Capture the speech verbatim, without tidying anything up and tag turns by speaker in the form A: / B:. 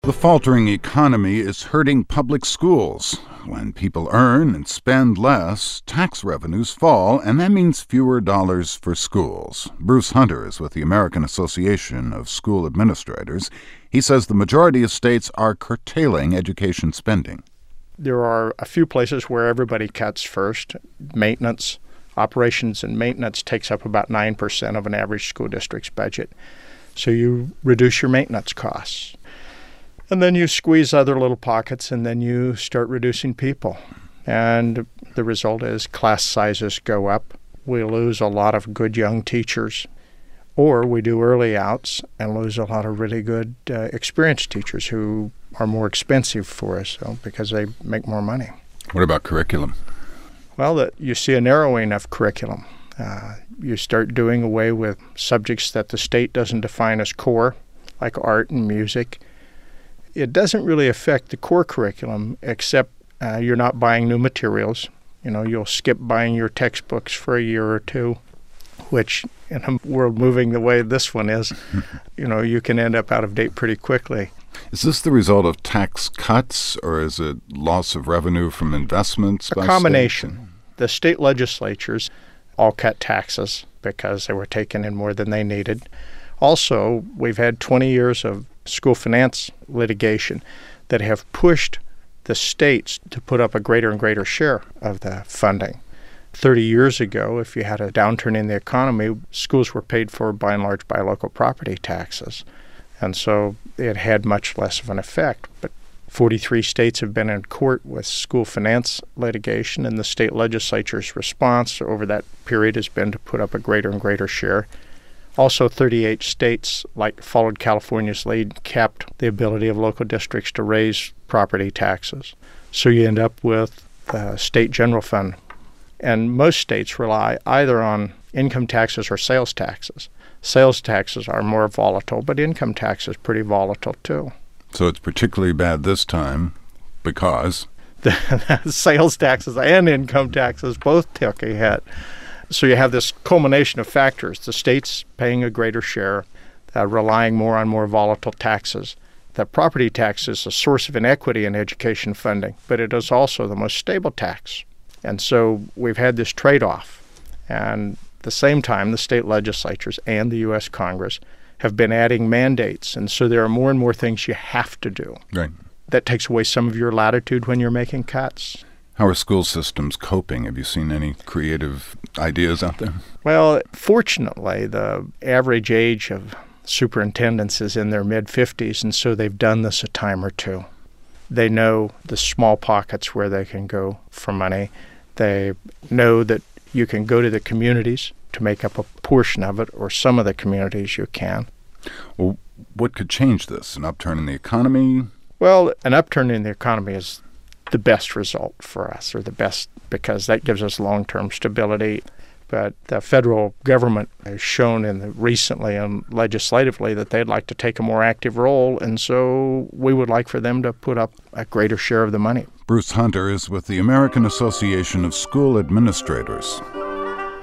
A: The faltering economy is hurting public schools. When people earn and spend less, tax revenues fall, and that means fewer dollars for schools. Bruce Hunter is with the American Association of School Administrators. He says the majority of states are curtailing education spending.
B: There are a few places where everybody cuts first. Maintenance, operations and maintenance takes up about nine percent of an average school district's budget. So you reduce your maintenance costs. And then you squeeze other little pockets, and then you start reducing people. And the result is class sizes go up. We lose a lot of good young teachers. Or we do early outs and lose a lot of really good uh, experienced teachers who are more expensive for us so, because they make more money.
A: What about curriculum?
B: Well, the, you see a narrowing of curriculum. Uh, you start doing away with subjects that the state doesn't define as core, like art and music. It doesn't really affect the core curriculum, except uh, you're not buying new materials. You know, you'll skip buying your textbooks for a year or two, which in a world moving the way this one is, you know, you can end up out of date pretty quickly.
A: Is this the result of tax cuts, or is it loss of revenue from investments?
B: A combination. States? The state legislatures all cut taxes because they were taking in more than they needed. Also, we've had twenty years of school finance litigation that have pushed the states to put up a greater and greater share of the funding. thirty years ago, if you had a downturn in the economy, schools were paid for by and large by local property taxes. And so it had much less of an effect. But forty-three states have been in court with school finance litigation, and the state legislature's response over that period has been to put up a greater and greater share. Also, thirty-eight states, like followed California's lead, capped the ability of local districts to raise property taxes. So you end up with the state general fund. And most states rely either on income taxes or sales taxes. Sales taxes are more volatile, but income tax is pretty volatile too.
A: So it's particularly bad this time because?
B: The sales taxes and income taxes both took a hit. So you have this culmination of factors, the states paying a greater share, uh, relying more on more volatile taxes. The property tax is a source of inequity in education funding, but it is also the most stable tax. And so we've had this trade-off. And at the same time, the state legislatures and the U S Congress have been adding mandates. And so there are more and more things you have to do.
A: Right.
B: That takes away some of your latitude when you're making cuts.
A: How are school systems coping? Have you seen any creative ideas out there?
B: Well, fortunately, the average age of superintendents is in their mid-fifties, and so they've done this a time or two. They know the small pockets where they can go for money. They know that you can go to the communities to make up a portion of it, or some of the communities you can.
A: Well, what could change this? An upturn in the economy?
B: Well, an upturn in the economy is the best result for us, or the best because that gives us long-term stability. But the federal government has shown in the, recently and legislatively that they'd like to take a more active role, and so we would like for them to put up a greater share of the money.
A: Bruce Hunter is with the American Association of School Administrators.